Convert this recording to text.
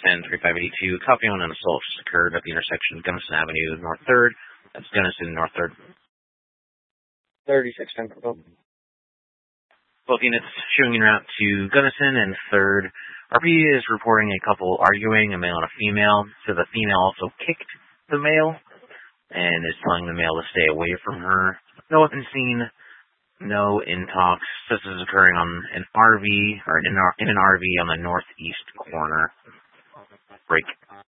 10-3582. Copy on an assault just occurred at the intersection of Gunnison Avenue, North 3rd. That's Gunnison, North 3rd. 36, 10 for both. Both units showing en route to Gunnison and 3rd. RP is reporting a couple arguing, a male and a female. So the female also kicked the male and is telling the male to stay away from her. No weapon seen, no intox. This is occurring on an RV, or in an RV on the northeast corner. Break.